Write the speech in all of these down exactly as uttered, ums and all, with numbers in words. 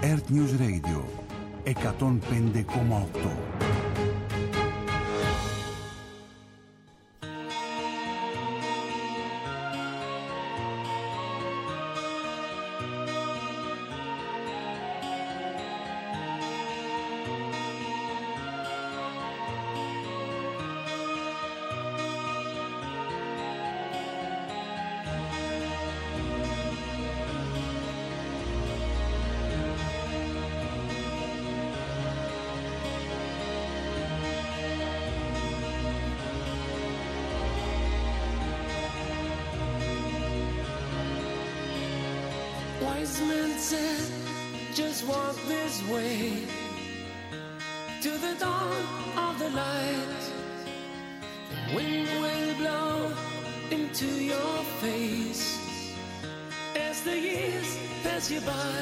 Earth News Radio εκατόν πέντε κόμμα οκτώ. Wise men said, just walk this way to the dawn of the light. The wind will blow into your face as the years pass you by.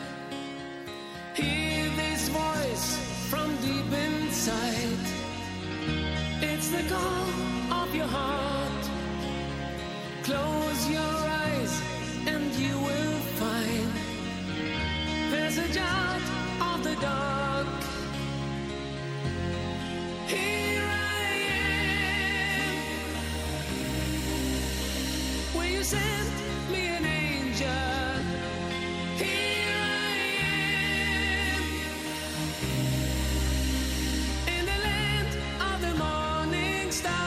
Hear this voice from deep inside. It's the call of your heart. Close your eyes and you will find passage out of the dark. Here I am. Will you send me an angel? Here I am. In the land of the morning star.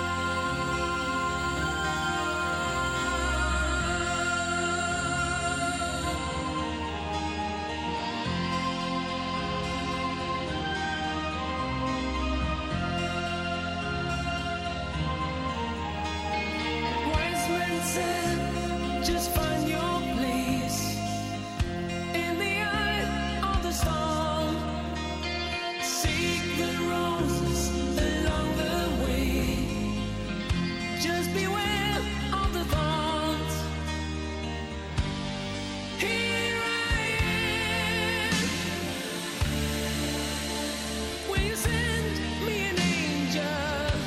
Just find your place in the eye of the storm. Seek the roses along the way. Just beware of the thorns. Here I am. Will you send me an angel?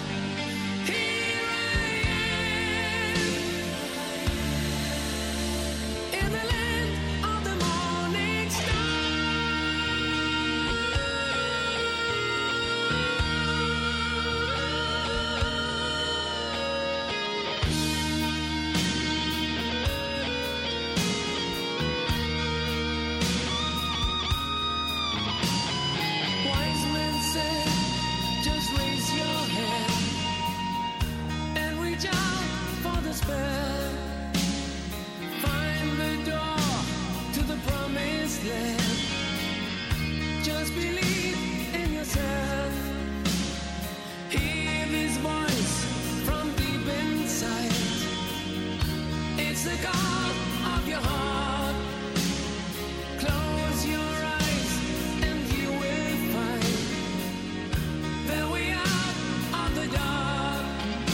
Find the door to the promised land. Just believe in yourself. Hear this voice from deep inside. It's the call of your heart. Close your eyes and you will find that we are on the dark.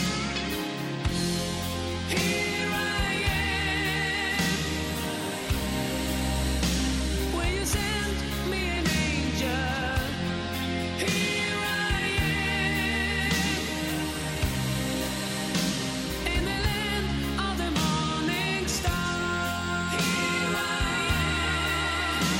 Here I am. Will you send me an angel? Here I am. In the land of the morning star. Here I am.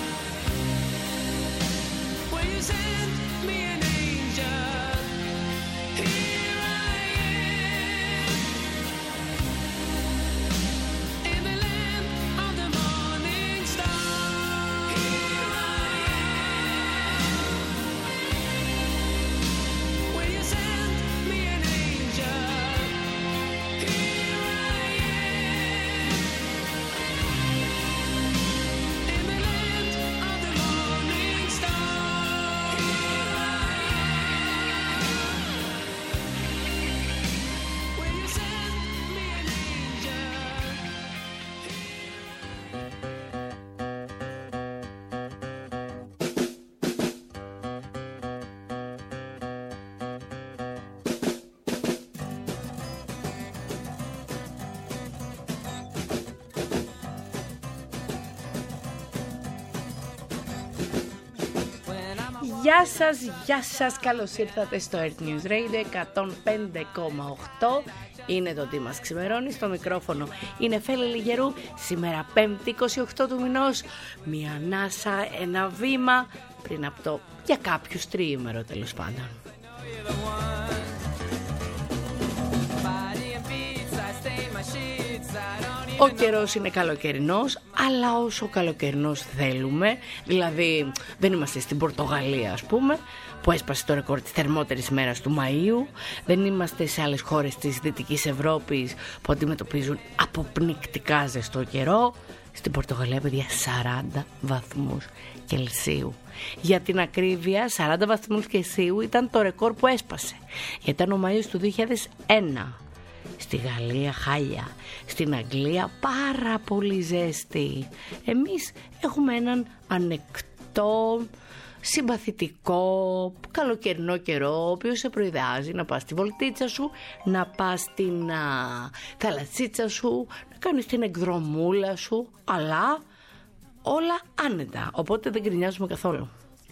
Will you send me an angel? Here I am. In the land of the morning star. Here I am. Will you send me an angel? Here I am. In the land of the morning star. Here I am. Will you send me an angel? Γεια σας, γεια σας, καλώς ήρθατε στο Earth News Radio εκατόν πέντε κόμμα οκτώ. είναι το τι μας ξημερώνει. Στο μικρόφωνο είναι Φέλη Λιγερού. Σήμερα Πέμπτη είκοσι οκτώ του μηνός. Μια ανάσα, ένα βήμα πριν από το για κάποιους τριήμερο τέλος πάντων. Ο καιρός είναι καλοκαιρινός, αλλά όσο καλοκαιρινός θέλουμε. Δηλαδή δεν είμαστε στην Πορτογαλία, ας πούμε, που έσπασε το ρεκόρ της θερμότερης μέρας του Μαΐου. Δεν είμαστε σε άλλες χώρες της Δυτικής Ευρώπης που αντιμετωπίζουν αποπνικτικά ζεστό καιρό. Στην Πορτογαλία, παιδιά, σαράντα βαθμούς Κελσίου. Για την ακρίβεια, σαράντα βαθμούς Κελσίου ήταν το ρεκόρ που έσπασε. Ήταν ο Μάιος του δύο χιλιάδες ένα. Στη Γαλλία χάλια, στην Αγγλία πάρα πολύ ζέστη. Εμείς έχουμε έναν ανεκτό, συμπαθητικό, καλοκαιρινό καιρό, ο οποίος σε προειδεάζει να πας στη βολτίτσα σου, να πας στην α, θαλασσίτσα σου, να κάνεις την εκδρομούλα σου, αλλά όλα άνετα, οπότε δεν γκρινιάζουμε καθόλου.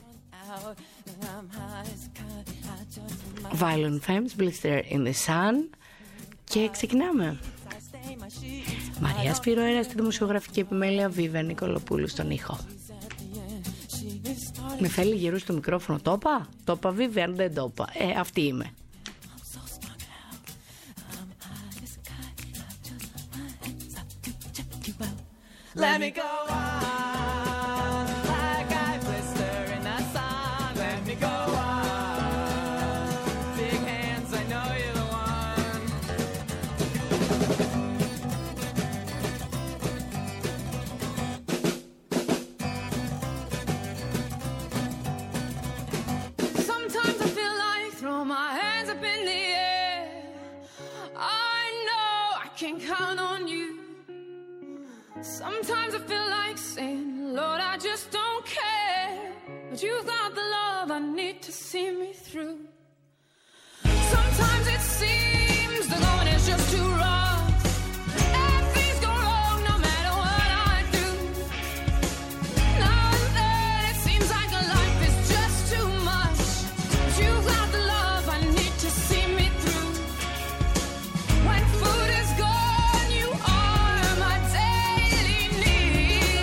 Violent Femmes, Blister in the Sun. Και ξεκινάμε. Μαρία Σπυροέρα στη δημοσιογραφική επιμέλεια, Βίβια Νικολοπούλου στον ήχο. Με Φέλη Λιγερού στο μικρόφωνο. Το είπα? Το είπα, Βίβια, αν δεν το είπα. Ε, αυτή είμαι. Let me go on, like I blister in the sun. Let me go on, big hands, I know you're the one. Sometimes I feel like throw my hands up in the air. I know I can count on you. Sometimes I feel like saying, Lord, I just don't care. But you've got the love I need to see me through. Sometimes it seems the going is just too rough. And things go wrong no matter what I do. Now and then it seems like life is just too much. But you've got the love I need to see me through. When food is gone, you are my daily need.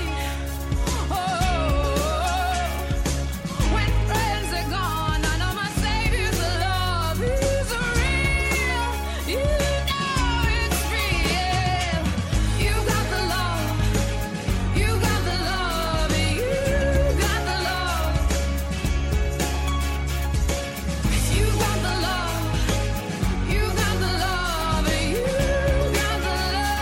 Oh, when friends are gone, I know my Savior's love is real. You know it's real. You got the love. You got the love. You got the love. You got the love. You got the love. You got the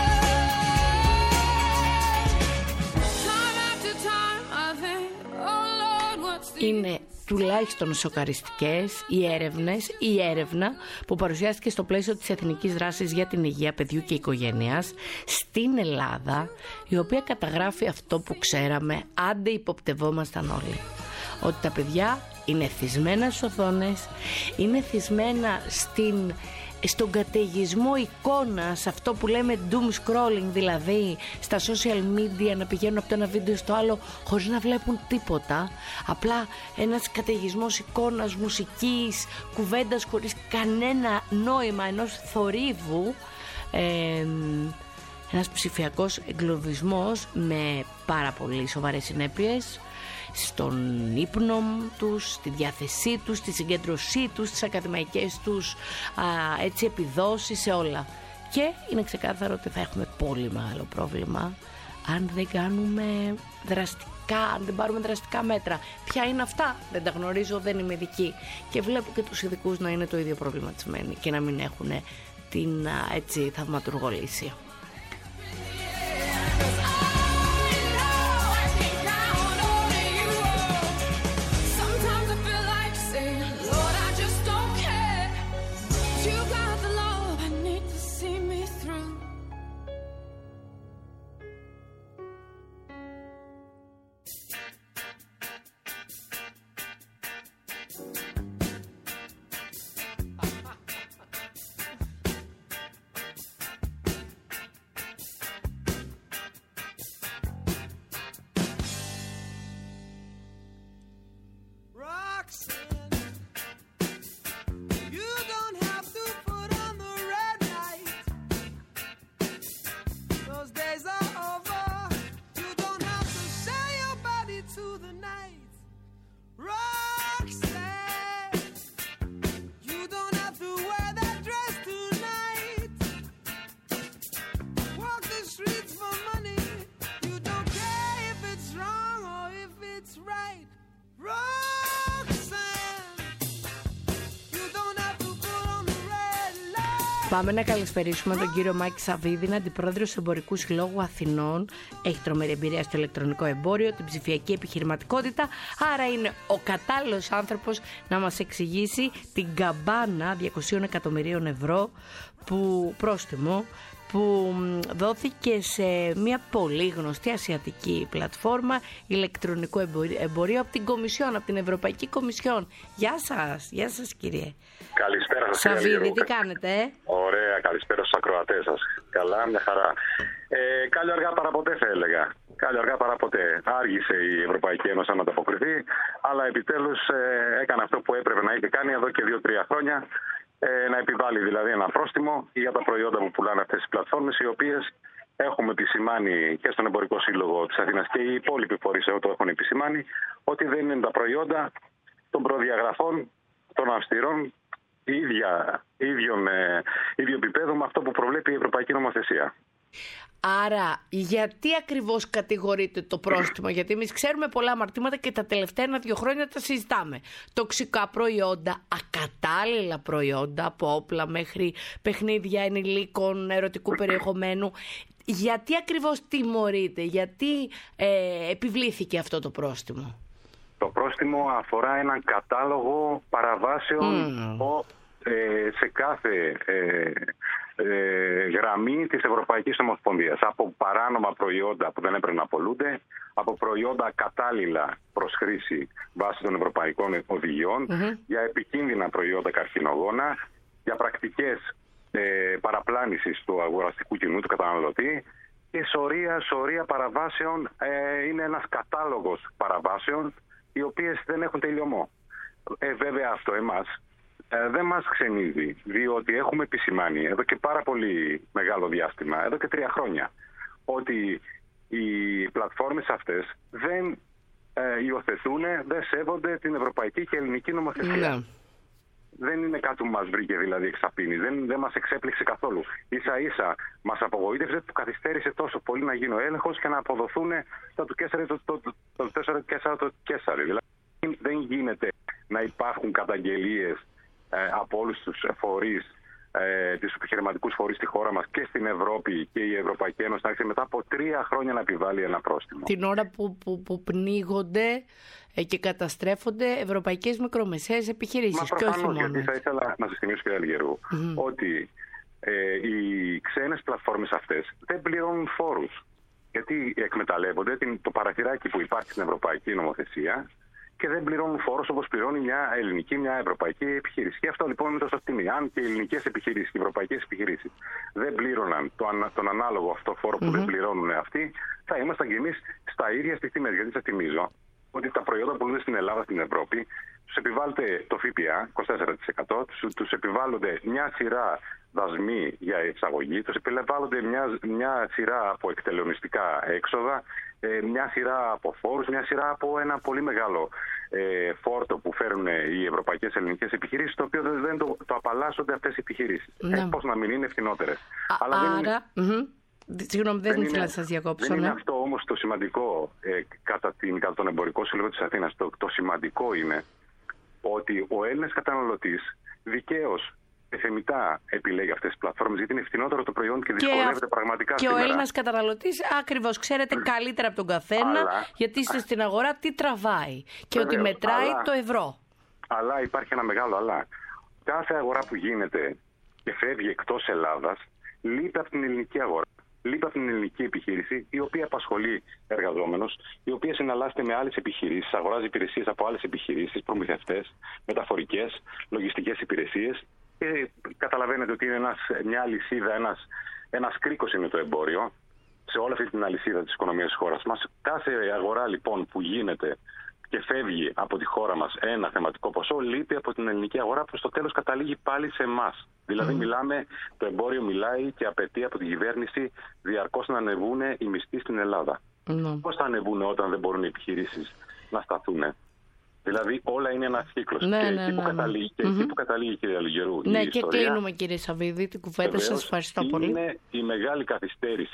love. Time after time, I think, oh Lord, what's the Είναι τουλάχιστον σοκαριστικές οι έρευνες, η έρευνα που παρουσιάστηκε στο πλαίσιο της Εθνικής Δράσης για την Υγεία Παιδιού και Οικογένειας στην Ελλάδα, η οποία καταγράφει αυτό που ξέραμε, άντε υποπτευόμασταν όλοι. Ότι τα παιδιά είναι θυσμένα στις οθόνες, είναι θυσμένα στην, στον καταιγισμό εικόνας, αυτό που λέμε doom scrolling, δηλαδή στα social media να πηγαίνουν από το ένα βίντεο στο άλλο χωρίς να βλέπουν τίποτα, απλά ένας καταιγισμός εικόνας, μουσικής, κουβέντας χωρίς κανένα νόημα, ενός θορύβου, ε, ένας ψηφιακός εγκλωβισμός με πάρα πολύ σοβαρές συνέπειες στον ύπνο τους, στη διάθεσή τους, στη συγκέντρωσή τους, στις ακαδημαϊκές τους α, έτσι επιδόσεις, σε όλα. Και είναι ξεκάθαρο ότι θα έχουμε πολύ μεγάλο πρόβλημα αν δεν κάνουμε δραστικά, αν δεν πάρουμε δραστικά μέτρα. Ποια είναι αυτά? Δεν τα γνωρίζω, δεν είμαι ειδική. Και βλέπω και τους ειδικούς να είναι το ίδιο προβληματισμένοι και να μην έχουν την α, έτσι θαυματουργό λύση. Sometimes I feel like saying, Lord, I just don't care. You got the love I need to see me through. Πάμε να καλησπερίσουμε τον κύριο Μάκη Σαββίδη, αντιπρόεδρο του Εμπορικού Συλλόγου Αθηνών. Έχει τρομερή εμπειρία στο ηλεκτρονικό εμπόριο, την ψηφιακή επιχειρηματικότητα. Άρα είναι ο κατάλληλος άνθρωπος να μας εξηγήσει την καμπάνα διακοσίων εκατομμυρίων ευρώ που πρόστιμο που δόθηκε σε μια πολύ γνωστή ασιατική πλατφόρμα ηλεκτρονικού εμπορίου από την Κομισιόν, από την Ευρωπαϊκή Κομισιόν. Γεια σας, γεια σας κύριε. Καλησπέρα σας. Σαββίδη, τι κάνετε? Ε? Ωραία, καλησπέρα στους ακροατές σας. Καλά, μια χαρά. Ε, Κάλλιο αργά παρά ποτέ θα έλεγα. Κάλλιο αργά παρά ποτέ. Άργησε η Ευρωπαϊκή Ένωση να ανταποκριθεί, αλλά επιτέλους ε, έκανε αυτό που έπρεπε να είχε κάνει εδώ και δύο-τρία χρόνια. Ε, να επιβάλλει δηλαδή ένα πρόστιμο για τα προϊόντα που πουλάνε αυτές οι πλατφόρμες, οι οποίες έχουμε επισημάνει και στον Εμπορικό Σύλλογο της Αθήνας και οι υπόλοιποι φορείς το έχουν επισημάνει, ότι δεν είναι τα προϊόντα των προδιαγραφών των αυστηρών ίδια, ίδιων, ε, ίδιο επίπεδο με αυτό που προβλέπει η Ευρωπαϊκή Νομοθεσία. Άρα, γιατί ακριβώς κατηγορείται το πρόστιμο? Γιατί εμείς ξέρουμε πολλά αμαρτήματα και τα τελευταία ένα-δύο χρόνια τα συζητάμε. Τοξικά προϊόντα, ακατάλληλα προϊόντα, από όπλα μέχρι παιχνίδια ενηλίκων, ερωτικού περιεχομένου. Γιατί ακριβώς τιμωρείται, γιατί ε, επιβλήθηκε αυτό το πρόστιμο? Το πρόστιμο αφορά έναν κατάλογο παραβάσεων mm. ε, σε κάθε... Ε, Ε, γραμμή της Ευρωπαϊκής Ομοσπονδίας, από παράνομα προϊόντα που δεν έπρεπε να πολλούνται, από προϊόντα κατάλληλα προς χρήση βάσει των ευρωπαϊκών οδηγιών, mm-hmm. για επικίνδυνα προϊόντα καρκινογόνα, για πρακτικές ε, παραπλάνησης του αγοραστικού κοινού, του καταναλωτή, και σωρία, σωρία παραβάσεων. Ε, είναι ένας κατάλογος παραβάσεων οι οποίες δεν έχουν τελειωμό. Ε, βέβαια αυτό εμάς Ε, δεν μας ξενίζει, διότι έχουμε επισημάνει εδώ και πάρα πολύ μεγάλο διάστημα, εδώ και τρία χρόνια, ότι οι πλατφόρμες αυτές δεν ε, υιοθετούν, δεν σέβονται την ευρωπαϊκή και ελληνική νομοθεσία. Ναι. Δεν είναι κάτι που μας βρήκε δηλαδή εξαπίνης, δεν, δεν μας εξέπληξε καθόλου. Ίσα ίσα μας απογοήτευσε που καθυστέρησε τόσο πολύ να γίνει ο έλεγχος και να αποδοθούν τα του Κέσσαρη το, το, το, το τέσσερα Κέσσαρα το Κέσσαρη. Δηλαδή δεν γίνεται να υπάρχουν καταγγελίες Ε, από όλους τους φορείς, ε, τους επιχειρηματικούς φορείς στη χώρα μας και στην Ευρώπη, και η Ευρωπαϊκή Ένωση να έρθει μετά από τρία χρόνια να επιβάλλει ένα πρόστιμο. Την ώρα που, που, που πνίγονται ε, και καταστρέφονται ευρωπαϊκές μικρομεσαίες επιχειρήσεις. Μα και όχι προφανώς, μόνο. γιατί θα ήθελα να σας θυμίσω, κύριε Αλγερού, mm-hmm. ότι ε, οι ξένες πλατφόρμες αυτές δεν πληρώνουν φόρους. Γιατί εκμεταλλεύονται την, το παραθυράκι που υπάρχει στην ευρωπαϊκή νομοθεσία και δεν πληρώνουν φόρους όπως πληρώνει μια ελληνική, μια ευρωπαϊκή επιχείρηση. Και αυτό λοιπόν είναι το σωστή. Αν και οι ελληνικές επιχειρήσεις και οι ευρωπαϊκές επιχειρήσεις δεν πλήρωναν το, τον ανάλογο αυτό φόρο που mm-hmm. δεν πληρώνουν αυτοί, θα ήμασταν κι εμείς στα ίδια στις τιμές. Γιατί σας θυμίζω ότι τα προϊόντα που πουλούνται στην Ελλάδα, στην Ευρώπη, τους επιβάλλεται το ΦΠΑ είκοσι τέσσερα τοις εκατό, τους, τους επιβάλλονται μια σειρά δασμοί για εξαγωγή, τους επιβάλλονται μια, μια σειρά από εκτελεονιστικά έξοδα, ε, μια σειρά από φόρους, μια σειρά από ένα πολύ μεγάλο ε, φόρτο που φέρουν οι ευρωπαϊκές ελληνικές επιχειρήσεις, το οποίο δεν το, το απαλλάσσονται αυτές οι επιχειρήσεις. Ναι. Ε, πώς να μην είναι φθηνότερες. Αλλά άρα... δεν είναι... Mm-hmm. Συγγνώμη, δεν, δεν ήθελα να σας διακόψω. Δεν ναι. είναι αυτό όμως το σημαντικό ε, κατά, την, κατά τον Εμπορικό Σύλλογο της Αθήνας. Το, το σημαντικό είναι ότι ο Έλληνας καταναλωτής δικαίως και θεμιτά επιλέγει αυτές τις πλατφόρμες, γιατί είναι φθηνότερο το προϊόν και δυσκολεύεται πραγματικά και σήμερα. Και ο Έλληνας καταναλωτής ακριβώς ξέρετε καλύτερα από τον καθένα, αλλά, γιατί είστε στην αγορά, τι τραβάει και βεβαίως, ότι μετράει αλλά, το ευρώ. Αλλά υπάρχει ένα μεγάλο αλλά. Κάθε αγορά που γίνεται και φεύγει εκτός Ελλάδας λείπει από την ελληνική αγορά. Λείπει από την ελληνική επιχείρηση, η οποία απασχολεί εργαζόμενους, η οποία συναλλάσσεται με άλλες επιχειρήσεις, αγοράζει υπηρεσίες από άλλες επιχειρήσεις, προμηθευτές, μεταφορικές, λογιστικές υπηρεσίες. Και καταλαβαίνετε ότι είναι ένας, μια αλυσίδα, ένας, ένας κρίκος είναι το εμπόριο σε όλη αυτή την αλυσίδα της οικονομίας της χώρας μας. Κάθε αγορά λοιπόν που γίνεται και φεύγει από τη χώρα μας ένα θεματικό ποσό, λείπει από την ελληνική αγορά που στο τέλος καταλήγει πάλι σε εμάς. Δηλαδή mm. μιλάμε, το εμπόριο μιλάει και απαιτεί από την κυβέρνηση διαρκώς να ανεβούν οι μισθοί στην Ελλάδα. Mm. Πώς θα ανεβούν όταν δεν μπορούν οι επιχειρήσεις να σταθούν? Δηλαδή όλα είναι ένας κύκλος. Ναι, και ναι, εκεί ναι, που ναι. καταλήγει, και Mm-hmm. εκεί που καταλήγει, κύριε Αλγερού, ναι, η και ιστορία, κλείνουμε, κύριε Σαββίδη, την κουβέντα. Σας ευχαριστώ είναι πολύ. Είναι η μεγάλη καθυστέρηση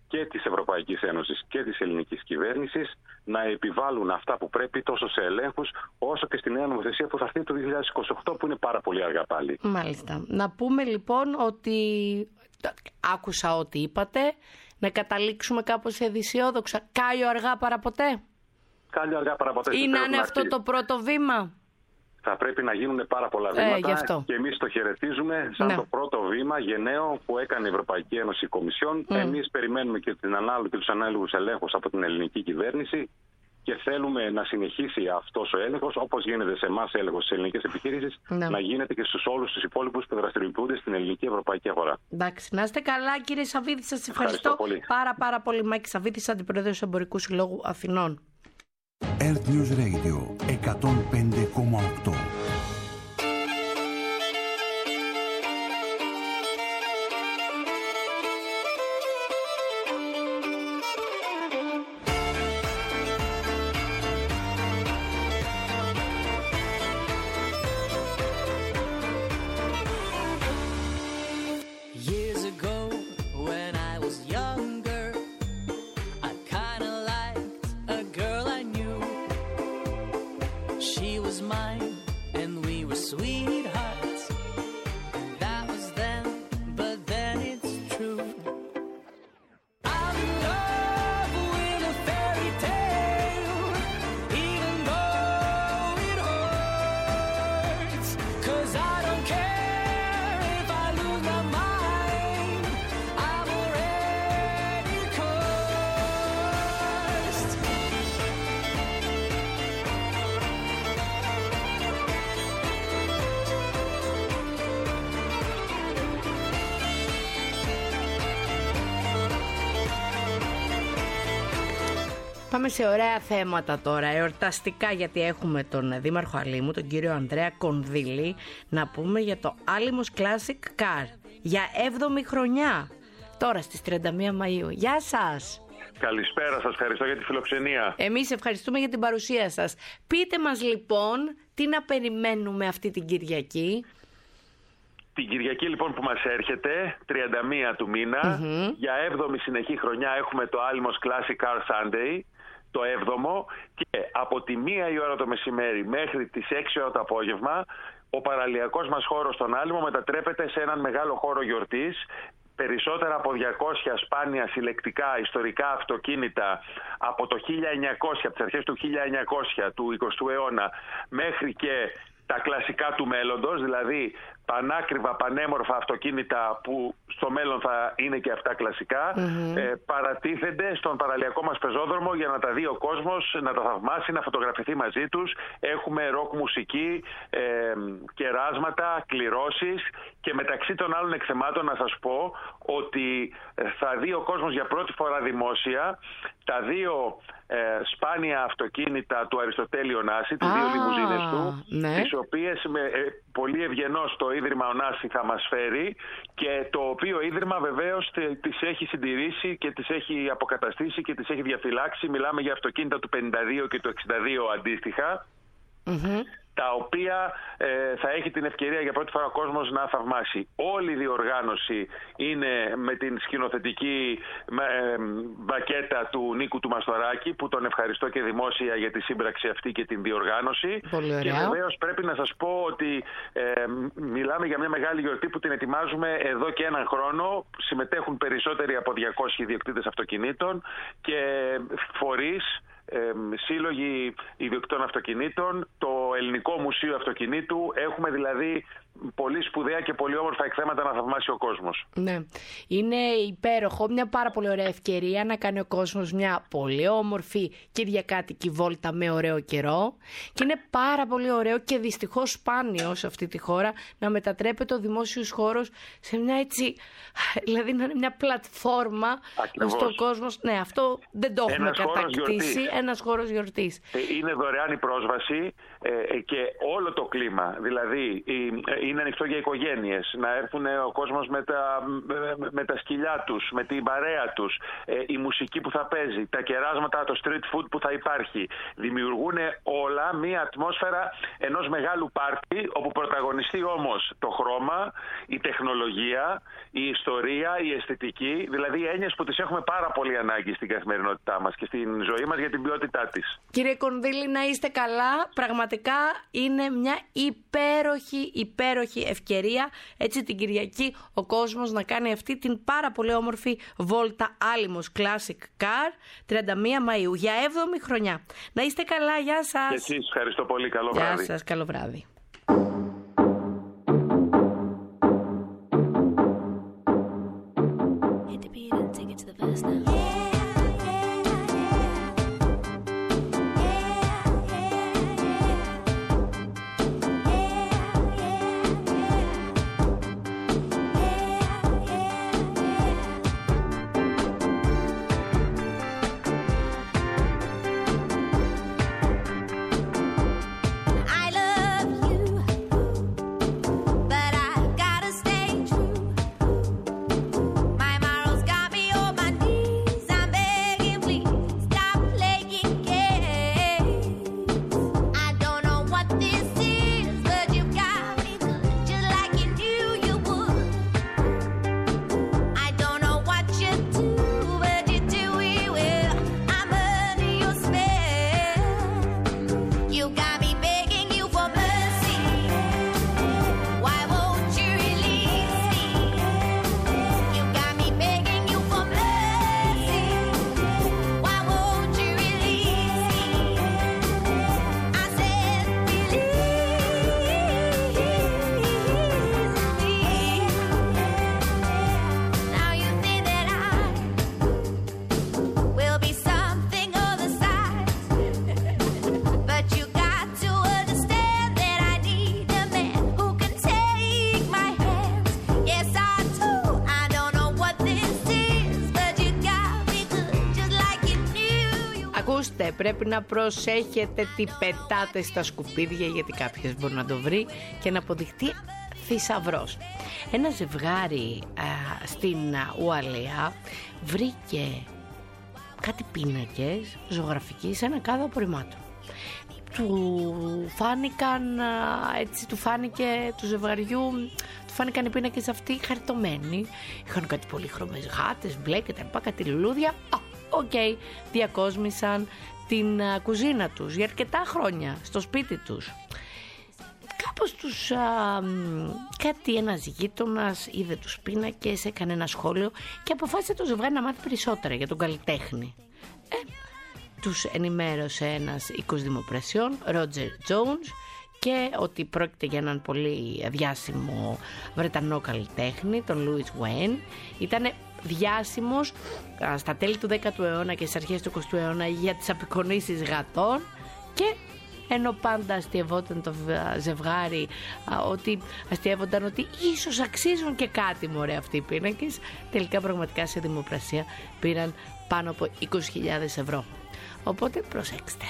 και της Ευρωπαϊκής Ένωσης και της ελληνικής κυβέρνησης να επιβάλλουν αυτά που πρέπει τόσο σε ελέγχους όσο και στη νέα νομοθεσία που θα έρθει το δύο χιλιάδες είκοσι οκτώ, που είναι πάρα πολύ αργά πάλι. Μάλιστα. Να πούμε λοιπόν ότι άκουσα ό,τι είπατε, να καταλήξουμε κάπως αισιόδοξα. Κάλλιο αργά παρά ποτέ. Κάλλιο αργά παρά ποτέ. Ή να είναι αυτό το πρώτο βήμα. Θα πρέπει να γίνουν πάρα πολλά βήματα ε, και εμείς το χαιρετίζουμε σαν ναι. το πρώτο βήμα γενναίο που έκανε η Ευρωπαϊκή Ένωση Κομισιόν. Mm. Εμείς περιμένουμε και, την ανάλογη, και τους ανάλογους ελέγχους από την ελληνική κυβέρνηση και θέλουμε να συνεχίσει αυτός ο έλεγχος, όπως γίνεται σε εμάς έλεγχος στις ελληνικές επιχειρήσεις, ναι. να γίνεται και στους όλους τους υπόλοιπους που δραστηριοποιούνται στην ελληνική ευρωπαϊκή αγορά. Εντάξει, να είστε καλά κύριε Σαββίδη, σας ευχαριστώ, ευχαριστώ πολύ. πάρα πάρα πολύ. Μάκη Σαββίδης, Αντιπρόεδρος Εμπορικού Συλλόγου Αθηνών. Earth News Radio εκατόν πέντε κόμμα οκτώ. Years ago, when I was younger, I kinda liked a girl I knew. She was mine, and we were sweethearts. That was then, but then it's true. I'm in love with a fairy tale, even though it hurts. 'Cause I don't care if I lose my mind, I'm already cursed. Πάμε σε ωραία θέματα τώρα, εορταστικά, γιατί έχουμε τον Δήμαρχο Αλήμου, τον κύριο Ανδρέα Κονδύλη, να πούμε για το Allimos Classic Car για έβδομη χρονιά, τώρα στις τριάντα μία Μαΐου. Γεια σας! Καλησπέρα σας, ευχαριστώ για τη φιλοξενία. Εμείς ευχαριστούμε για την παρουσία σας. Πείτε μας λοιπόν τι να περιμένουμε αυτή την Κυριακή. Την Κυριακή λοιπόν που μας έρχεται, τριάντα μία του μήνα, mm-hmm. για έβδομη συνεχή χρονιά έχουμε το Allimos Classic Car Sunday, το έβδομο, και από τη μία η ώρα το μεσημέρι μέχρι τις έξι ώρα το απόγευμα, ο παραλιακός μας χώρος στον Άλυμο μετατρέπεται σε έναν μεγάλο χώρο γιορτής. Περισσότερα από διακόσια σπάνια συλλεκτικά ιστορικά αυτοκίνητα από το χίλια εννιακόσια, από τις αρχές του χίλια εννιακόσια του εικοστού αιώνα, μέχρι και τα κλασικά του μέλλοντος, δηλαδή πανάκριβα, πανέμορφα αυτοκίνητα που στο μέλλον θα είναι και αυτά κλασικά, mm-hmm. ε, παρατίθενται στον παραλιακό μας πεζόδρομο για να τα δει ο κόσμος, να τα θαυμάσει, να φωτογραφηθεί μαζί τους. Έχουμε ροκ μουσική, ε, κεράσματα, κληρώσεις, και μεταξύ των άλλων εκθεμάτων να σας πω ότι θα δει ο κόσμος για πρώτη φορά δημόσια τα δύο ε, σπάνια αυτοκίνητα του Αριστοτέλη Ωνάση, τις ah, δύο λιμουζίνες του, ναι. τις οποίες με, ε, πολύ ευγενώς το Ίδρυμα Ωνάση θα μας φέρει, και το οποίο Ίδρυμα βεβαίως τις έχει συντηρήσει και τις έχει αποκαταστήσει και τις έχει διαφυλάξει. Μιλάμε για αυτοκίνητα του πενήντα δύο και του εξήντα δύο αντίστοιχα, mm-hmm. τα οποία ε, θα έχει την ευκαιρία για πρώτη φορά ο κόσμος να θαυμάσει. Όλη η διοργάνωση είναι με την σκηνοθετική ε, μπακέτα του Νίκου του Μαστοράκη, που τον ευχαριστώ και δημόσια για τη σύμπραξη αυτή και την διοργάνωση. Πολύ ωραία. Και βεβαίως πρέπει να σας πω ότι ε, μιλάμε για μια μεγάλη γιορτή που την ετοιμάζουμε εδώ και έναν χρόνο. Συμμετέχουν περισσότεροι από διακόσιοι ιδιοκτήτες αυτοκινήτων και φορείς, Ε, σύλλογοι ιδιοκτήτων αυτοκινήτων, το Ελληνικό Μουσείο Αυτοκινήτου. Έχουμε δηλαδή πολύ σπουδαία και πολύ όμορφα εκθέματα να θαυμάσει ο κόσμος. Ναι, είναι υπέροχο, μια πάρα πολύ ωραία ευκαιρία να κάνει ο κόσμος μια πολύ όμορφη κυριακάτικη βόλτα με ωραίο καιρό, και είναι πάρα πολύ ωραίο και δυστυχώς σπάνιο σε αυτή τη χώρα να μετατρέπεται ο δημόσιος χώρος σε μια έτσι, δηλαδή να είναι μια πλατφόρμα στον κόσμο. Ναι, αυτό δεν το έχουμε κατακτήσει. Ένας χώρος γιορτής. Είναι δωρεάν η πρόσβαση ε, και όλο το κλίμα. Δηλαδή η, η είναι ανοιχτό για οικογένειες, να έρθουν ο κόσμος με τα, με, με τα σκυλιά τους, με την παρέα τους, ε, η μουσική που θα παίζει, τα κεράσματα, το street food που θα υπάρχει. Δημιουργούν όλα μία ατμόσφαιρα ενός μεγάλου πάρτι, όπου πρωταγωνιστεί όμως το χρώμα, η τεχνολογία, η ιστορία, η αισθητική, δηλαδή έννοιες που τις έχουμε πάρα πολύ ανάγκη στην καθημερινότητά μας και στην ζωή μας για την ποιότητά της. Κύριε Κονδύλη, να είστε καλά. Πραγματικά είναι μια υπέροχη, υπέροχη ευκαιρία έτσι την Κυριακή ο κόσμος να κάνει αυτή την πάρα πολύ όμορφη βόλτα Άλυμος Classic Car τριάντα μία Μαΐου για έβδομη χρονιά. Να είστε καλά, γεια σας. Και εσείς, ευχαριστώ πολύ, καλό γεια βράδυ. Γεια σας, καλό βράδυ. Ακούστε, πρέπει να προσέχετε τι πετάτε στα σκουπίδια, γιατί κάποιος μπορεί να το βρει και να αποδειχτεί θησαυρός. Ένα ζευγάρι α, στην Ουαλία βρήκε κάτι πίνακες ζωγραφικοί σε ένα κάδο απορριμμάτων. Του φάνηκαν, έτσι του φάνηκε του ζευγαριού, του φάνηκαν οι πίνακες αυτοί χαριτωμένοι. Είχαν κάτι πολύχρωμες γάτες, μπλε και τα λοιπά, κάτι λουλούδια. Α, οκ, okay. Διακόσμησαν την α, κουζίνα τους για αρκετά χρόνια στο σπίτι τους. Κάπως τους, α, κάτι ένας γείτονας είδε τους πίνακες, έκανε ένα σχόλιο και αποφάσισε το ζευγάρι να μάθει περισσότερα για τον καλλιτέχνη. Ε, τους ενημέρωσε ένας οίκος δημοπρασιών, Roger Jones, και ότι πρόκειται για έναν πολύ διάσημο Βρετανό καλλιτέχνη, τον Louis Wain. Ήτανε διάσημος α, στα τέλη του δέκατου αιώνα και στις αρχές του εικοστού αιώνα για τις απεικονίσεις γατών, και ενώ πάντα αστειευόταν το ζευγάρι, α, ότι αστειεύονταν ότι ίσως αξίζουν και κάτι μωρέ αυτοί οι πίνακες, τελικά πραγματικά σε δημοπρασία πήραν πάνω από είκοσι χιλιάδες ευρώ. Οπότε προσέξτε.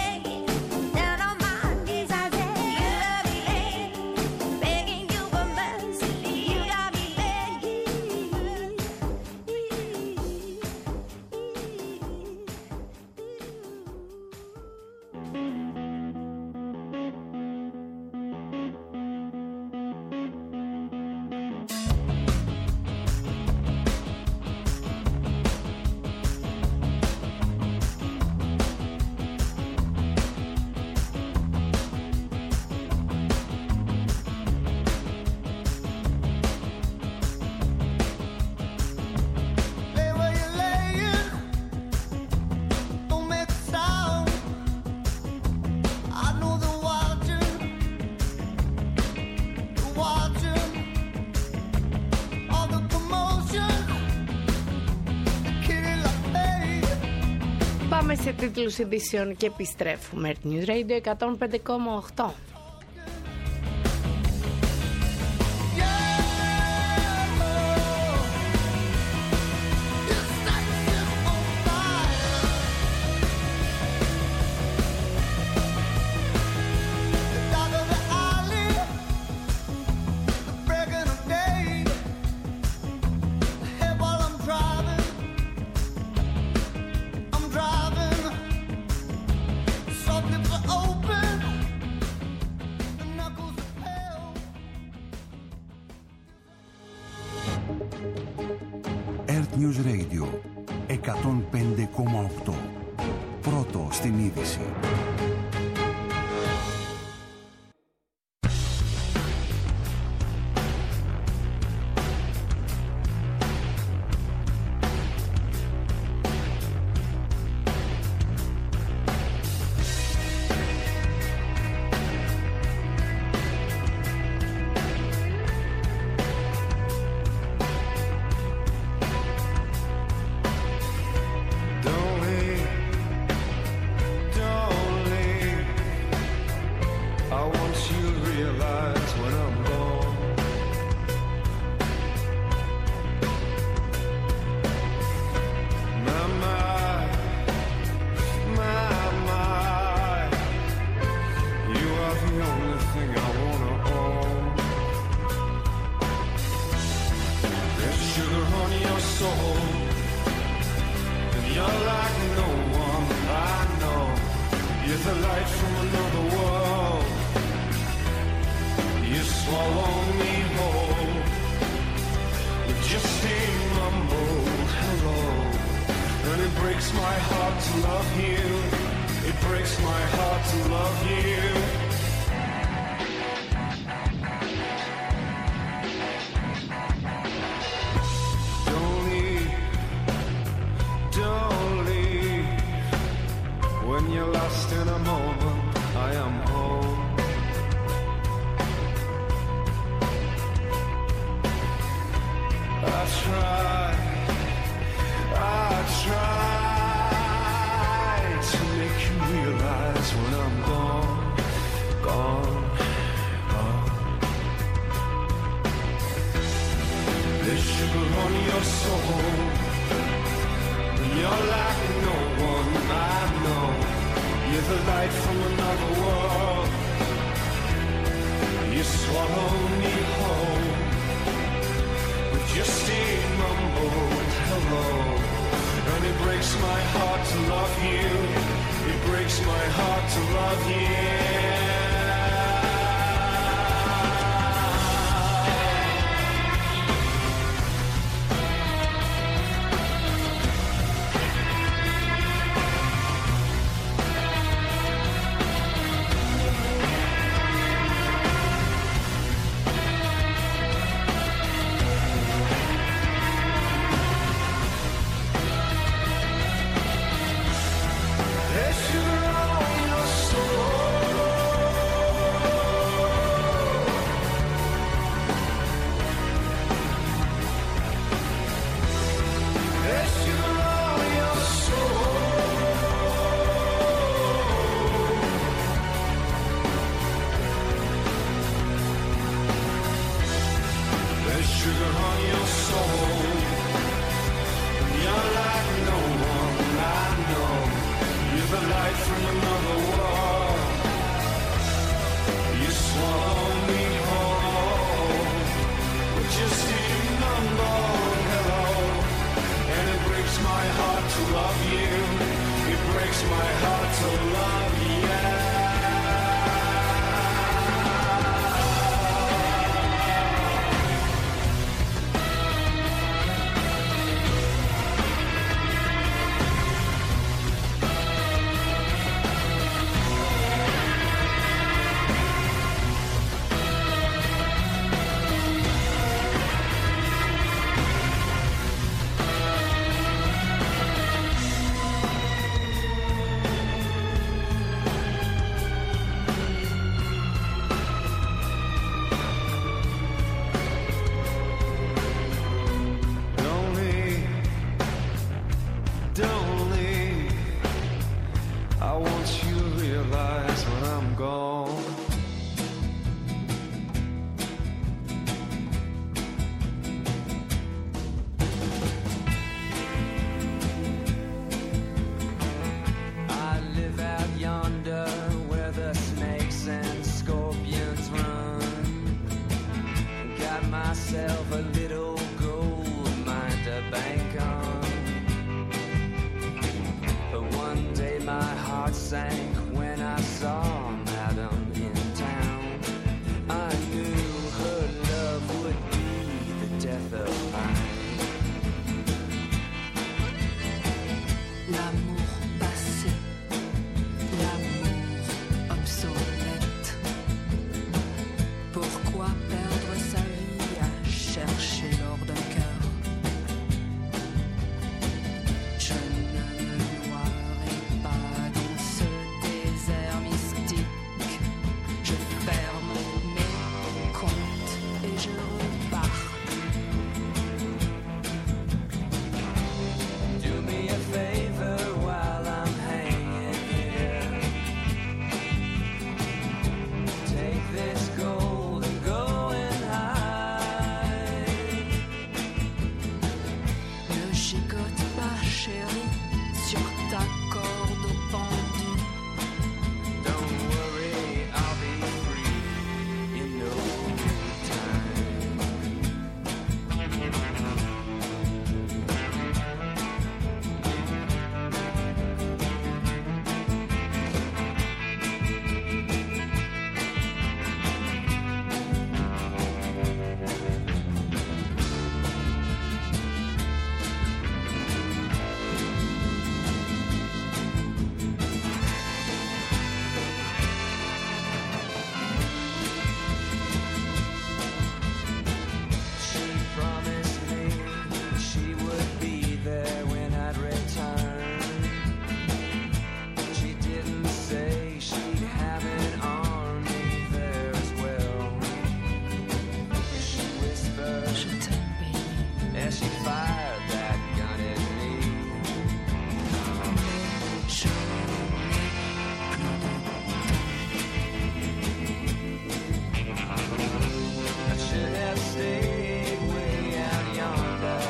Begging you for mercy. Πάμε σε τίτλους ειδήσεων και επιστρέφουμε. Earth News Radio εκατόν πέντε κόμμα οκτώ. Earth News Radio εκατόν πέντε κόμμα οκτώ. Πρώτο στην είδηση. myself a little gold mine to bank on. But one day my heart sank when I saw Madam in town. I knew her love would be the death of mine. L'amour passé, l'amour obsolète. Pourquoi perdre sa vie à chercher l'or d'un cœur? Je ne me noierai pas dans ce désert mystique. Je ferme mes comptes et je repars. Do me a favor while I'm hanging here. Take this gold and go and hide. Ne gigote pas, chérie, sur ta corde au pendu. Don't worry, I'll be free in no time. She promised me she would be there when I'd return. She didn't say she'd have an army there as well. She whispered Je t'aime, baby. as she fired that gun at me. Je n'ai plus de I should have stayed way out yonder.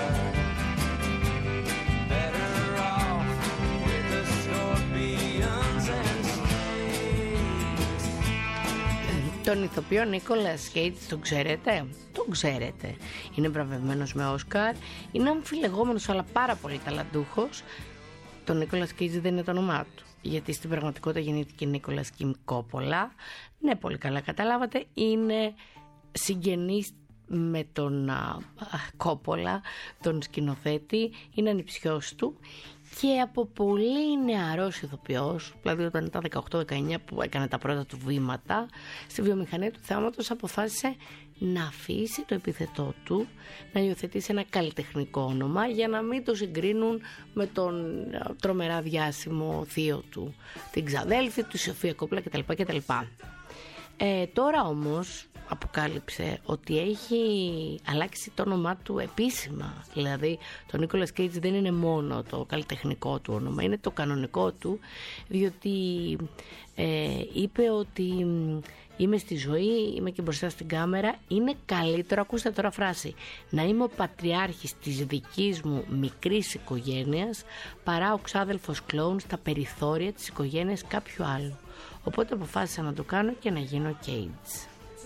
Better off with the scorpions and snakes. Τον ηθοποιό Νίκολας Κέιτς τον ξέρετε? Τον ξέρετε. Είναι βραβευμένος με Όσκαρ. Είναι αμφιλεγόμενος αλλά πάρα πολύ ταλαντούχος. Το Νίκολας Κέιτς δεν είναι το όνομά του, γιατί στην πραγματικότητα γεννήθηκε Νίκολας Κιμ Κόπολα. Ναι, πολύ καλά καταλάβατε. Είναι συγγενής με τον α, α, Κόπολα, τον σκηνοθέτη. Είναι ανιψιός του. Και από πολύ νεαρός ηθοποιός, δηλαδή όταν ήταν δεκαοκτώ δεκαεννιά που έκανε τα πρώτα του βήματα στη βιομηχανία του θεάματος, αποφάσισε να αφήσει το επίθετό του, να υιοθετήσει ένα καλλιτεχνικό όνομα για να μην το συγκρίνουν με τον τρομερά διάσημο θείο του, την ξαδέλφη του, Σοφία Κόπολα κτλ. κτλ. Ε, τώρα όμως αποκάλυψε ότι έχει αλλάξει το όνομά του επίσημα. Δηλαδή το Νίκολας Κέιτς δεν είναι μόνο το καλλιτεχνικό του όνομα, είναι το κανονικό του, διότι ε, είπε ότι είμαι στη ζωή, είμαι και μπροστά στην κάμερα, είναι καλύτερο, ακούστε τώρα φράση, να είμαι ο πατριάρχης της δικής μου μικρής οικογένειας παρά ο ξάδελφος κλόουν στα περιθώρια της οικογένειας κάποιου άλλου. Οπότε αποφάσισα να το κάνω και να γίνω Κέιτς.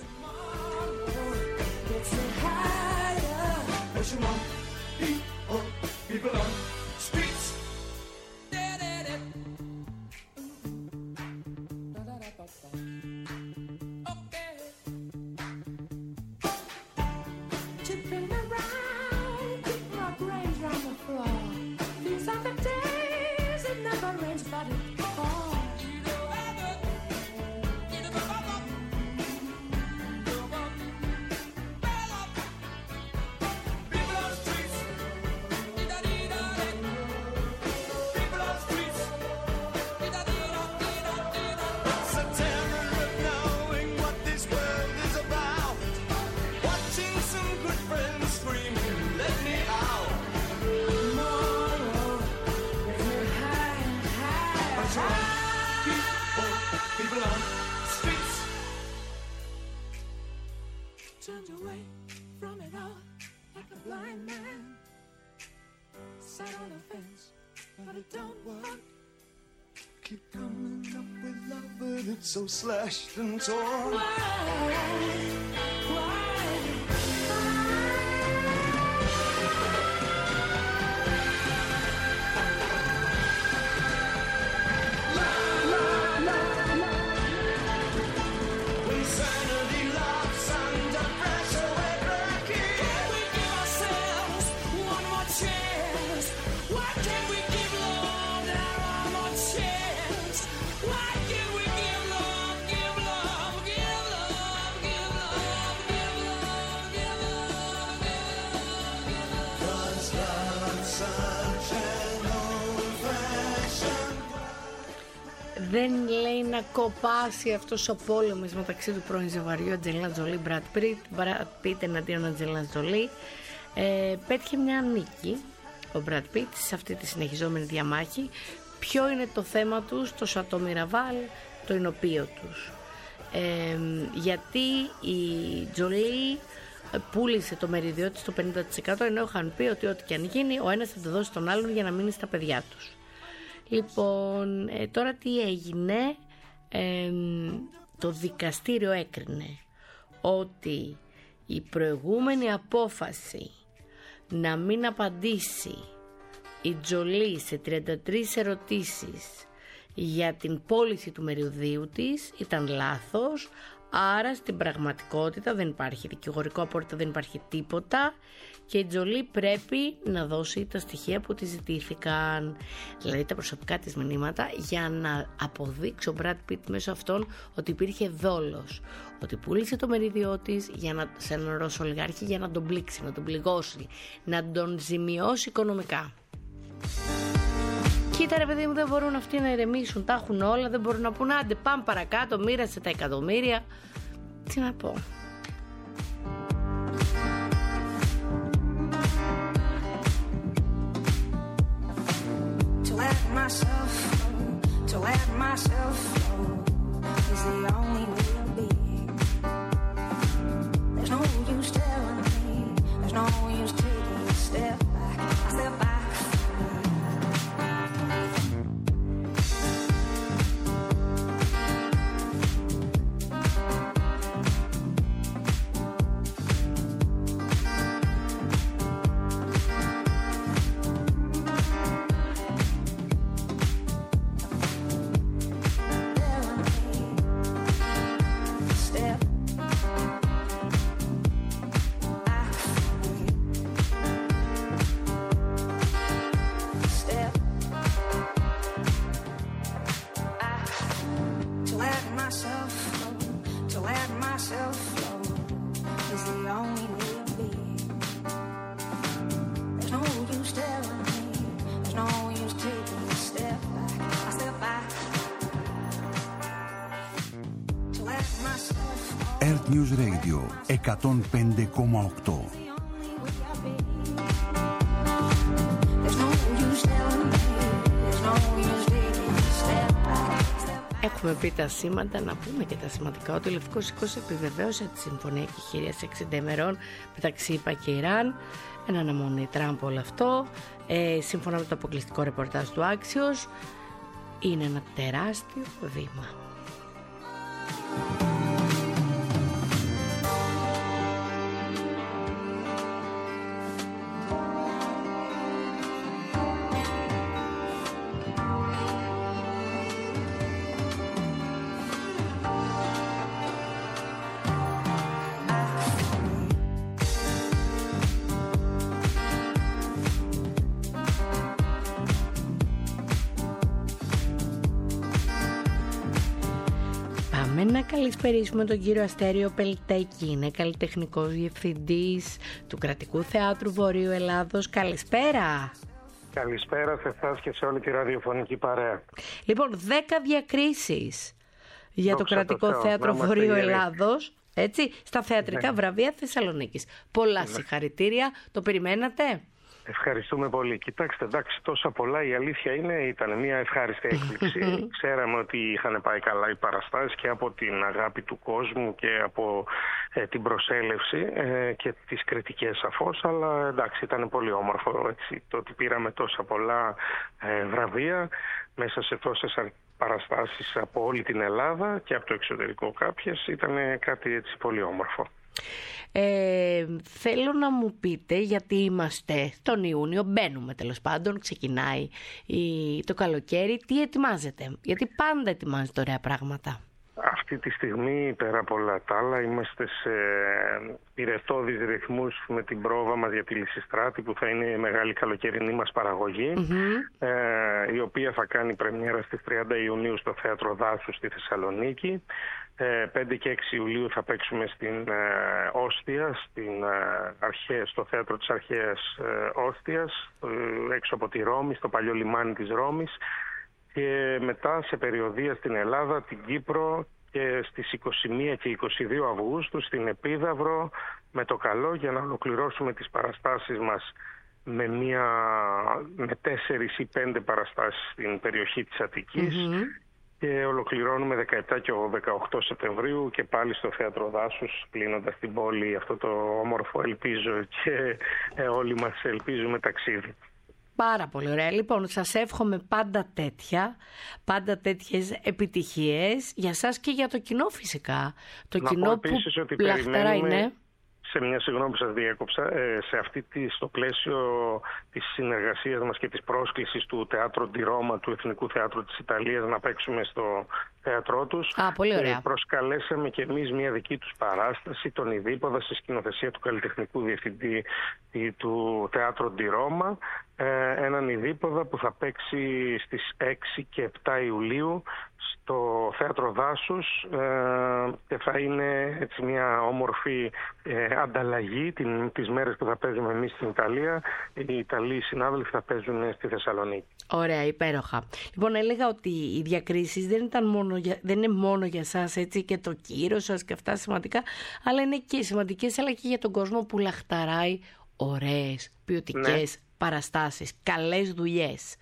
Turned away from it all like a blind man. Sat on a fence, but it don't work. Keep coming up with love, but it's so slashed and torn. Why? Why? Why? Δεν λέει να κοπάσει αυτός ο πόλεμος μεταξύ του πρώην ζευγαριού Αντζελίνα Τζολί, Μπραντ Πιτ εναντίον Αντζελίνα Τζολί. Ε, πέτυχε μια νίκη ο Μπραντ Πιτ σε αυτή τη συνεχιζόμενη διαμάχη. Ποιο είναι το θέμα τους, το Σατό Μιραβάλ, το εινοποιείο τους. Ε, γιατί η Τζολί πούλησε το μερίδιο της στο πενήντα τοις εκατό, ενώ είχαν πει ότι ό,τι και αν γίνει ο ένας θα το δώσει στον άλλον για να μείνει στα παιδιά τους. Λοιπόν, ε, τώρα τι έγινε, ε, το δικαστήριο έκρινε ότι η προηγούμενη απόφαση να μην απαντήσει η Τζολί σε τριάντα τρεις ερωτήσεις για την πώληση του μεριδίου της ήταν λάθος. Άρα στην πραγματικότητα δεν υπάρχει δικηγορικό απόρριτο, δεν υπάρχει τίποτα και η Τζολί πρέπει να δώσει τα στοιχεία που τη ζητήθηκαν, δηλαδή τα προσωπικά της μηνύματα, για να αποδείξει ο Μπραντ Πιτ μέσω αυτών ότι υπήρχε δόλος, ότι πούλησε το μερίδιό της για να, σε έναν Ρώσο ολιγάρχη για να τον πλήξει, να τον πληγώσει, να τον ζημιώσει οικονομικά. Κοίτα ρε παιδί μου, δεν μπορούν αυτοί να ηρεμήσουν, τα έχουν όλα, δεν μπορούν να πούν άντε πάμε παρακάτω, μοίρασε τα εκατομμύρια. Τι να πω. To let myself, to let myself is the only way to be. There's no use telling me, there's no use taking a step back, a step back. Earth News Radio εκατόν πέντε κόμμα οκτώ. Έχουμε πει τα σήματα, να πούμε και τα σημαντικά ότι ο Λευκός Οίκος επιβεβαίωσε τη συμφωνία εκεχηρίας εξήντα ημερών μεταξύ ΗΠΑ και Ιράν. Εν αναμονή Τραμπ όλο αυτό. Ε, σύμφωνα με το αποκλειστικό ρεπορτάζ του Axios, είναι ένα τεράστιο βήμα. Να καλησπερίσουμε τον κύριο Αστέριο Πελτέκη, είναι καλλιτεχνικός διευθυντής του Κρατικού Θεάτρου Βορείου Ελλάδος. Καλησπέρα. Καλησπέρα σε εσάς και σε όλη τη ραδιοφωνική παρέα. Λοιπόν, δέκα διακρίσεις για Δόξα το Κρατικό το Θέατρο Βορείου Ελλάδος, έτσι, στα θεατρικά ναι. βραβεία Θεσσαλονίκης. Πολλά ναι. συγχαρητήρια, το περιμένατε? Ευχαριστούμε πολύ. Κοιτάξτε, εντάξει, τόσα πολλά, η αλήθεια είναι, ήταν μια ευχάριστη έκπληξη. Ξέραμε ότι είχαν πάει καλά οι παραστάσεις και από την αγάπη του κόσμου και από ε, την προσέλευση ε, και τις κριτικές σαφώς, αλλά εντάξει, ήταν πολύ όμορφο έτσι, το ότι πήραμε τόσα πολλά ε, βραβεία μέσα σε τόσες παραστάσεις από όλη την Ελλάδα και από το εξωτερικό κάποιες. Ήταν κάτι έτσι πολύ όμορφο. Ε, θέλω να μου πείτε, γιατί είμαστε τον Ιούνιο, μπαίνουμε τέλος πάντων, ξεκινάει η, το καλοκαίρι, τι ετοιμάζετε? Γιατί πάντα ετοιμάζετε ωραία πράγματα. Αυτή τη στιγμή, πέρα από όλα τα άλλα, είμαστε σε πυρετώδεις ρυθμούς με την πρόβα μας για τη Λυσιστράτη, που θα είναι η μεγάλη καλοκαιρινή μας παραγωγή, mm-hmm. ε, η οποία θα κάνει πρεμιέρα στις τριάντα Ιουνίου στο Θέατρο Δάσου στη Θεσσαλονίκη. πέντε και έξι Ιουλίου θα παίξουμε στην ε, Όστια, στην, ε, αρχαία, στο Θέατρο της Αρχαίας ε, Όστιας, ε, έξω από τη Ρώμη, στο παλιό λιμάνι της Ρώμης. και μετά σε περιοδεία στην Ελλάδα, την Κύπρο και στις είκοσι μία και είκοσι δύο Αυγούστου στην Επίδαυρο με το καλό για να ολοκληρώσουμε τις παραστάσεις μας με, μια, με τέσσερις ή πέντε παραστάσεις στην περιοχή της Αττικής mm-hmm. και ολοκληρώνουμε δεκαεπτά και δεκαοκτώ Σεπτεμβρίου και πάλι στο Θέατρο Δάσους, κλείνοντας την πόλη αυτό το όμορφο, ελπίζω και ε, όλοι μας ελπίζουμε, ταξίδι. Πάρα πολύ ωραία. Λοιπόν, σας εύχομαι πάντα τέτοια, πάντα τέτοιες επιτυχίες για σας και για το κοινό φυσικά. Το να κοινό πω επίσης που ότι λαχταρά είναι... Σε μια συγγνώμη που σας διέκοψα, σε αυτή τη, στο πλαίσιο της συνεργασίας μας και της πρόσκλησης του Teatro di Roma, του Εθνικού Θεάτρου της Ιταλίας, να παίξουμε στο θέατρό τους, Α, πολύ ωραία. προσκαλέσαμε και εμείς μια δική τους παράσταση, τον Ιδίποδα, στη σκηνοθεσία του καλλιτεχνικού διευθυντή του Teatro di Roma, έναν Ιδίποδα που θα παίξει στις έξι και επτά Ιουλίου στο Θέατρο Δάσους και θα είναι έτσι μια όμορφη ανταλλαγή την, τις μέρες που θα παίζουμε εμείς στην Ιταλία. Οι Ιταλοί συνάδελφοι θα παίζουν στη Θεσσαλονίκη. Ωραία, υπέροχα. Λοιπόν, έλεγα ότι οι διακρίσεις δεν, ήταν μόνο για, δεν είναι μόνο για σας, έτσι, και το κύρος σας και αυτά σημαντικά, αλλά είναι και σημαντικές, αλλά και για τον κόσμο που λαχταράει ωραίες, ποιοτικές ναι. παραστάσεις, καλές δουλειές.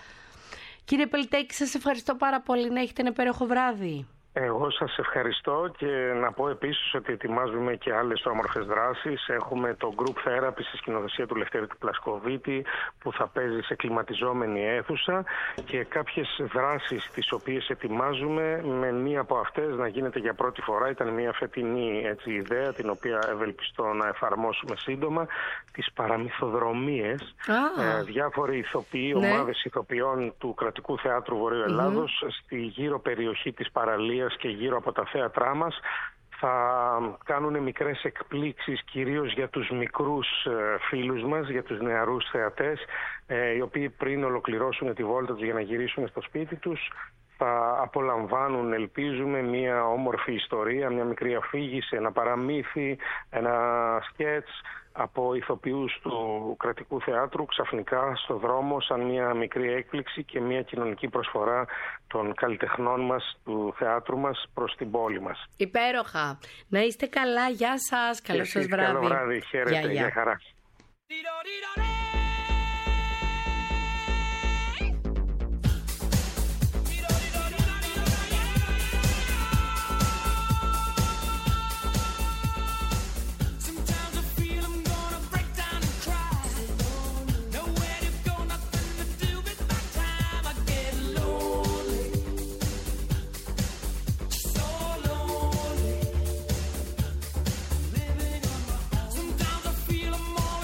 Κύριε Πελτέκη, σας ευχαριστώ πάρα πολύ. Να έχετε ένα υπέροχο βράδυ. Εγώ σας ευχαριστώ και να πω επίσης ότι ετοιμάζουμε και άλλες όμορφες δράσεις. Έχουμε το Group Therapy στη σκηνοθεσία του Λευτέρη του Πλασκοβίτη που θα παίζει σε κλιματιζόμενη αίθουσα και κάποιες δράσεις τις οποίες ετοιμάζουμε, με μία από αυτές να γίνεται για πρώτη φορά. Ήταν μια φετινή έτσι, ιδέα την οποία ευελπιστώ να εφαρμόσουμε σύντομα, τις παραμυθοδρομίες. Ah. Ε, διάφοροι ηθοποιοί, ναι. ομάδες ηθοποιών του Κρατικού Θεάτρου Βορείου Ελλάδος mm-hmm. στη γύρω περιοχή της παραλίας και γύρω από τα θέατρά μας θα κάνουν μικρές εκπλήξεις κυρίως για τους μικρούς ε, φίλους μας, για τους νεαρούς θεατές, ε, οι οποίοι πριν ολοκληρώσουν τη βόλτα τους για να γυρίσουν στο σπίτι τους θα απολαμβάνουν, ελπίζουμε, μια όμορφη ιστορία, μια μικρή αφήγηση, ένα παραμύθι, ένα σκέτς από ηθοποιούς του Κρατικού Θεάτρου ξαφνικά στο δρόμο σαν μια μικρή έκπληξη και μια κοινωνική προσφορά των καλλιτεχνών μας, του θεάτρου μας προς την πόλη μας. Υπέροχα. Να είστε καλά. Γεια σας. Καλό σας βράδυ. Καλό βράδυ. Χαίρετε. Γεια, γεια. Χαρά. Feel more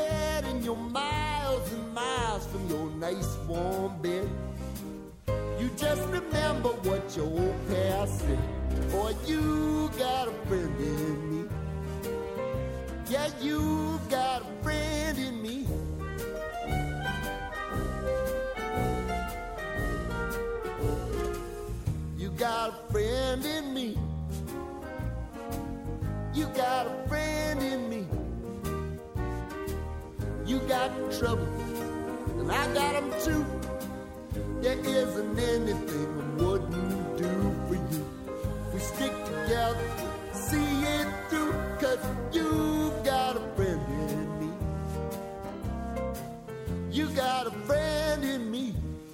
bed and you're miles and miles from your nice warm bed. You just remember what your old past said. Boy, you got a friend in me. Yeah, you got a friend in me. You got a friend in me. You got a friend in me. You got trouble, and I got them too. There isn't anything I wouldn't do for you. We stick together, see it through, 'cause you've got a friend in me. You got a friend in me.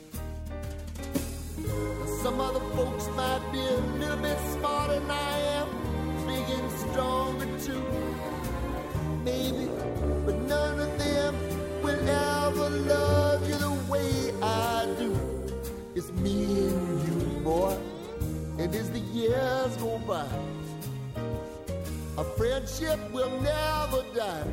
Some other folks might be a little bit smarter than I am, big and stronger too, maybe, but none of them will ever love you the way I do. It's me and you, boy, and as the years go by, our friendship will never die.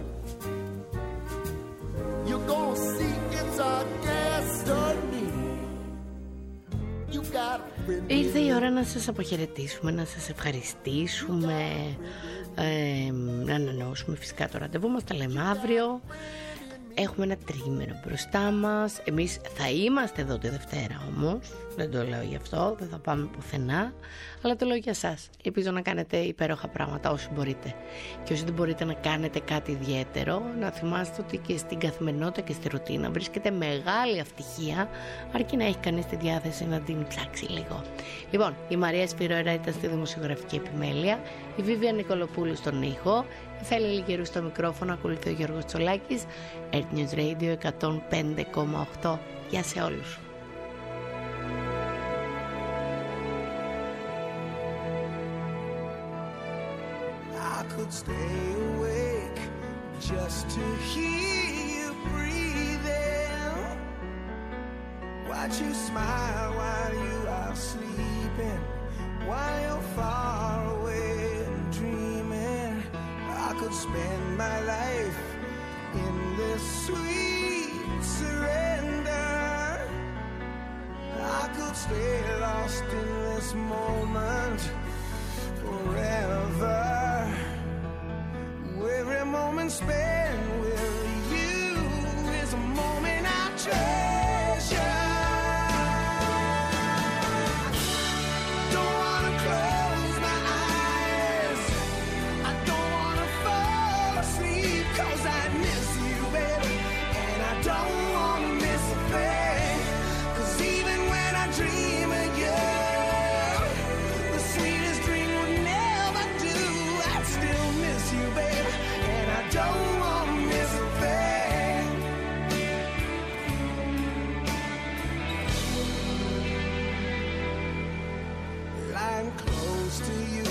You're gonna see it's our destiny. You got a friend. Ήρθε η ώρα να σας αποχαιρετήσουμε, να σας ευχαριστήσουμε, ε, να ανανεώσουμε φυσικά το ραντεβού μας. Τα λέμε αύριο. Έχουμε ένα τρίμηνο μπροστά μας. Εμείς θα είμαστε εδώ τη Δευτέρα όμως. Δεν το λέω γι' αυτό, δεν θα πάμε πουθενά. Αλλά το λέω για σας. Ελπίζω να κάνετε υπέροχα πράγματα όσοι μπορείτε. Και όσοι δεν μπορείτε να κάνετε κάτι ιδιαίτερο, να θυμάστε ότι και στην καθημερινότητα και στη ρουτίνα βρίσκεται μεγάλη ευτυχία, αρκεί να έχει κανείς τη διάθεση να την ψάξει λίγο. Λοιπόν, η Μαρία Σπυρόερα ήταν στη δημοσιογραφική επιμέλεια, η Βίβια Νικολοπούλου στον ήχο, η Θέλη Λιγερού στο μικρόφωνο, ακολουθεί ο Γιώργος Τσολάκης. Earth News Radio εκατόν πέντε κόμμα οκτώ. Γεια σε όλους. I could stay awake just to hear you breathing. Watch you smile while you are sleeping, while you're far away and dreaming. I could spend my life in this sweet surrender. I could stay lost in this moment forever. Every moment spent with you is a moment I treasure. Don't wanna close my eyes, I don't wanna fall asleep, 'cause I miss you, baby, and I don't wanna miss a thing. 'Cause even when I dream of you, the sweetest dream would never do. I'd still miss you, baby, and I don't wanna miss a thing. Lying close to you